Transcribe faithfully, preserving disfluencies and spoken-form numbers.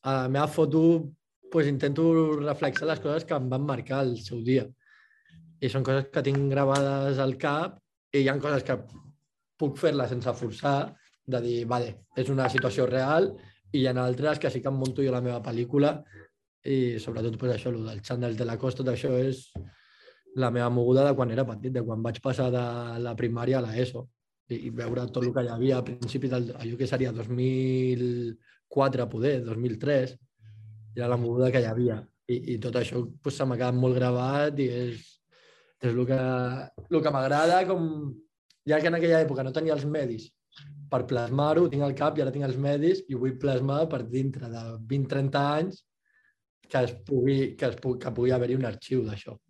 a la meva foto pues, intento reflexar les coses que em van marcar el seu dia. I són coses que tinc gravades al cap i hi ha coses que puc fer-les sense forçar, de dir, vale, és una situació real, i hi ha altres que sí que em munto jo la meva pel·lícula i sobretot pues, això, el del Xandall de la Costa, tot això és la meva moguda de quan era petit, de quan vaig passar de la primària a l'ESO i veure tot el que hi havia a principi del, allò que seria dos mil quatre, poder, dos mil tres, era la moguda que hi havia. I, i tot això pues, se m'ha quedat molt gravat i és, és el que, el que m'agrada, com ja que en aquella època no tenia els medis per plasmar-ho, tinc al cap i ara tinc els medis i ho vull plasmar per dintre de vint a trenta anys que, es pugui, que, es pugui, que pugui haver-hi un arxiu d'això.